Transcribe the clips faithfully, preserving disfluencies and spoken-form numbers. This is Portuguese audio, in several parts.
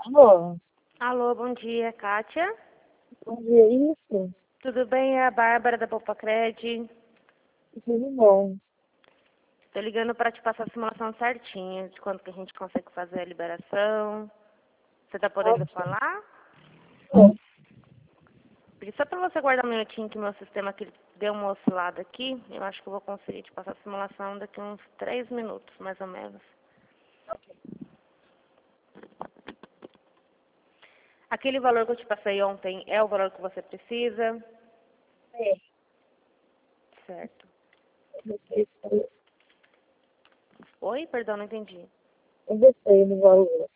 Alô, Alô, bom dia, Kátia. bom dia, isso? Tudo bem? É a Bárbara da Popacred. Tudo bom. Tô ligando para te passar a simulação certinha de quando que a gente consegue fazer a liberação. Você tá podendo Ok. falar? Bom, Pedi só para você guardar um minutinho que meu sistema aqui deu uma oscilada aqui. Eu acho que eu vou conseguir te passar a simulação daqui uns três minutos, mais ou menos. Aquele valor que eu te passei ontem é o valor que você precisa? é, Certo. eu gostei, Oi? Perdão, não entendi. eu gostei do valor.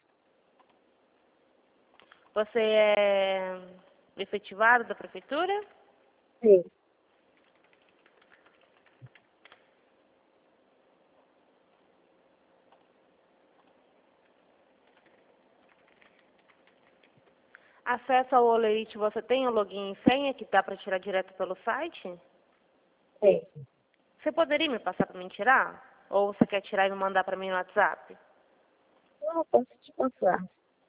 Você é efetivado da prefeitura? Sim, Acesso ao Olerite, você tem o login e senha que dá para tirar direto pelo site? sim. Você poderia me passar para mim tirar? Ou você quer tirar e me mandar para mim no WhatsApp? Não, posso te passar.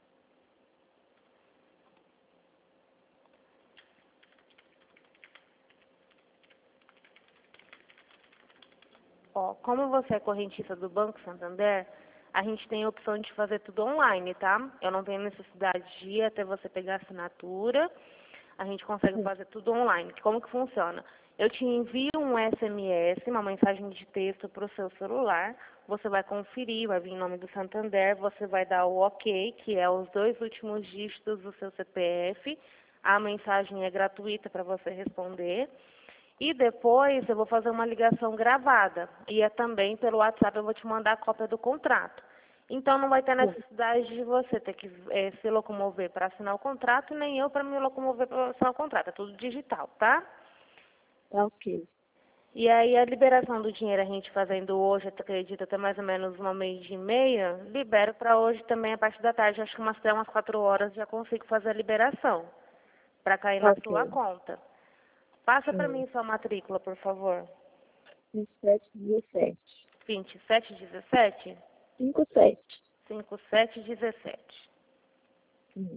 Ó, como você é correntista do Banco Santander, a gente tem a opção de fazer tudo online, tá? Eu não tenho necessidade de ir até você pegar a assinatura. A gente consegue Sim, fazer tudo online. Como que funciona? Eu te envio um S M S, uma mensagem de texto para o seu celular. Você vai conferir, vai vir em nome do Santander, você vai dar o OK, que é os dois últimos dígitos do seu C P F. A mensagem é gratuita para você responder. E depois eu vou fazer uma ligação gravada. E é também pelo WhatsApp eu vou te mandar a cópia do contrato. Então não vai ter sim. necessidade de você ter que eh, se locomover para assinar o contrato, nem eu para me locomover para assinar o contrato. É tudo digital, tá? Tá ok. E aí a liberação do dinheiro a gente fazendo hoje, eu acredito, até mais ou menos uma mês e meia, libero para hoje também a parte da tarde. Acho que umas três, umas quatro horas já consigo fazer a liberação para cair Tá na sua ok. conta. Passa para Sim. mim sua matrícula, por favor. vinte e sete, dezessete. vinte e sete dezessete cinco sete. cinquenta e sete dezessete. Sim.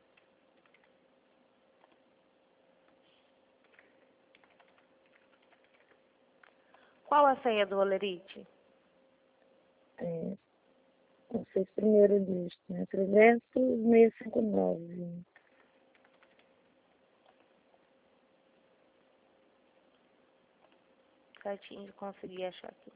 Qual a senha do Olerite? É, não sei se primeiro dígito, né? trezentos, seiscentos e cinquenta e nove. Certinho de conseguir achar aqui.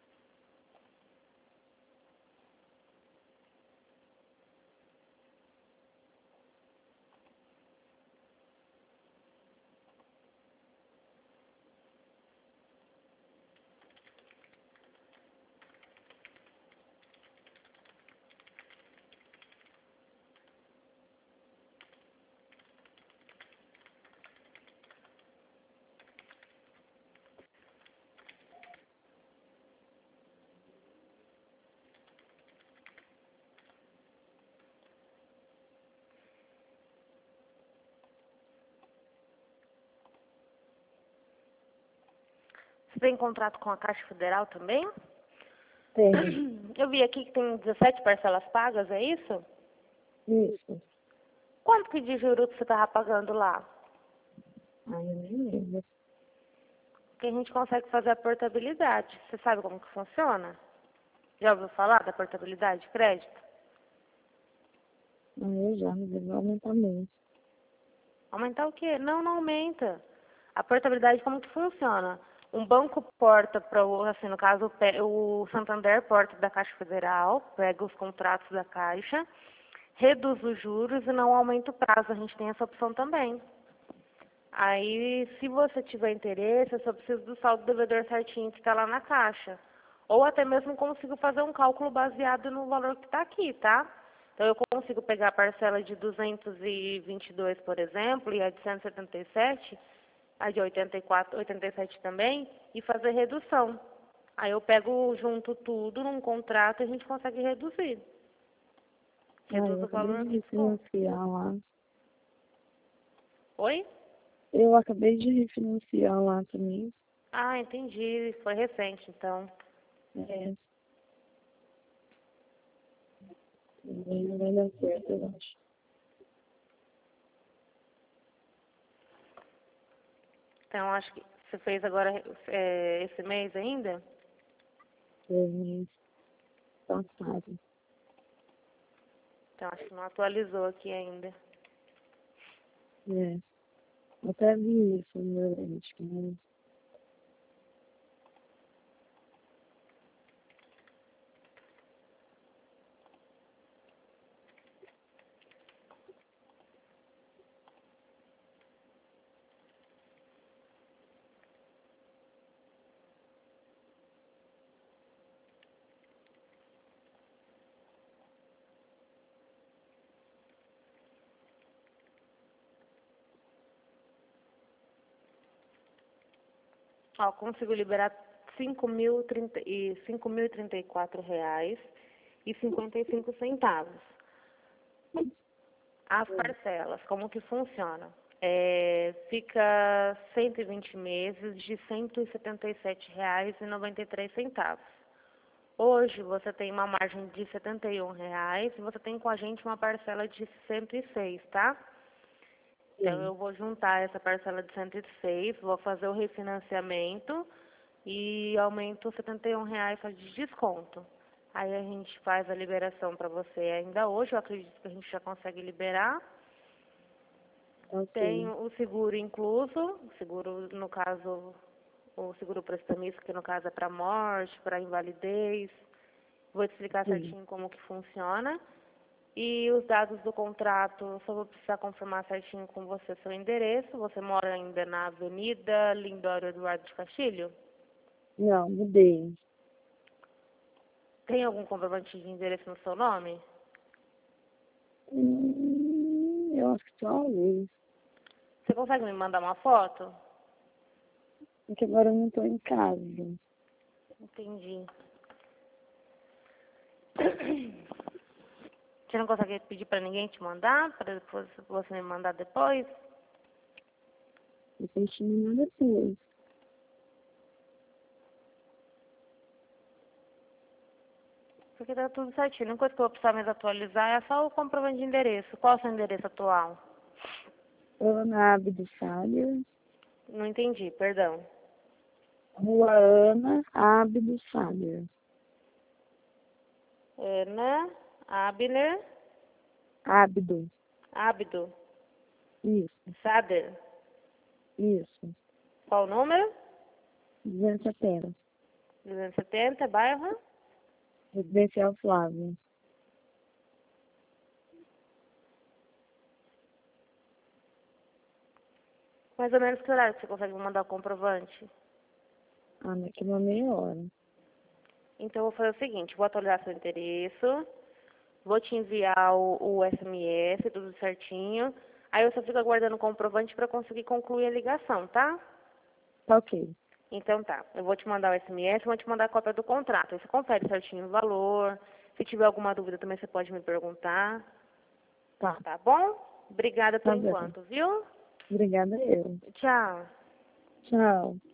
Você tem contrato com a Caixa Federal também? Tem. Eu vi aqui que tem dezessete parcelas pagas, é isso? Isso. Quanto que de juros você estava pagando lá? Ai, eu nem lembro. Que a gente consegue fazer a portabilidade. Você sabe como que funciona? Já ouviu falar da portabilidade de crédito? Ai, eu já, mas eu vou aumentar muito. Aumentar o quê? Não, não aumenta. A portabilidade, como que funciona? Um banco porta para o, assim, no caso, pe- o Santander porta da Caixa Federal, pega os contratos da Caixa, reduz os juros e não aumenta o prazo. A gente tem essa opção também. Aí, se você tiver interesse, eu só preciso do saldo devedor certinho que está lá na Caixa. Ou até mesmo consigo fazer um cálculo baseado no valor que está aqui, tá? Então, eu consigo pegar a parcela de duzentos e vinte e dois, por exemplo, e a de cento e setenta e sete, a de oitenta e quatro, oitenta e sete também, e fazer redução. Aí eu pego junto tudo num contrato e a gente consegue reduzir. Ai, Reduz eu o acabei valor de no desconto. refinanciar lá. Oi? Eu acabei de refinanciar lá também. Ah, entendi. Foi recente, então. É, Não vai dar certo, eu acho. Então, acho que você fez agora é, esse mês ainda? Foi mês passado. Então, acho que não atualizou aqui ainda. É. Até vi isso no meu dente, né? Ó, consigo liberar cinco mil e trinta e quatro reais e cinquenta e cinco centavos. As parcelas, como que funciona? É, fica cento e vinte meses de cento e setenta e sete reais e noventa e três centavos. Hoje você tem uma margem de setenta e um reais e você tem com a gente uma parcela de cento e seis, tá? Então Sim. eu vou juntar essa parcela de cento e seis, vou fazer o refinanciamento e aumento setenta e um reais só de desconto. Aí a gente faz a liberação para você ainda hoje, eu acredito que a gente já consegue liberar. Ok. Tem o seguro incluso, o seguro, no caso, o seguro prestamista, que no caso é para morte, para invalidez. Vou te explicar Sim. certinho como que funciona. E os dados do contrato, eu só vou precisar confirmar certinho com você seu endereço. Você mora ainda na Avenida Lindório Eduardo de Castilho? Não, mudei. Tem algum comprovante de endereço no seu nome? Hum, eu acho que talvez. Você consegue me mandar uma foto? Porque agora eu não estou em casa. Entendi. Você não consegue pedir para ninguém te mandar, para depois você me mandar depois? Eu tenho que me mandar depois. Porque tá tudo certinho. A única coisa que eu vou precisar mesmo atualizar é só o comprovante de endereço. Qual é o seu endereço atual? Ana Abdo Sader. Não entendi, perdão. Rua Ana Abdo Sader. Ana Abner Abdo. Abdo Isso, Sader. isso. Qual o número? duzentos e setenta. duzentos e setenta, bairro? Residencial Flávio. Mais ou menos que horário que você consegue me mandar o comprovante? Ah, daqui uma meia hora. Então, eu vou fazer o seguinte, vou atualizar seu endereço, vou te enviar o, o S M S, tudo certinho. Aí eu só fico aguardando o comprovante para conseguir concluir a ligação, tá? Tá ok. Então tá, eu vou te mandar o S M S, vou te mandar a cópia do contrato. Aí você confere certinho o valor. Se tiver alguma dúvida também você pode me perguntar. Tá. Tá bom? Obrigada por Tá bem. enquanto, viu? Obrigada eu. Tchau. Tchau.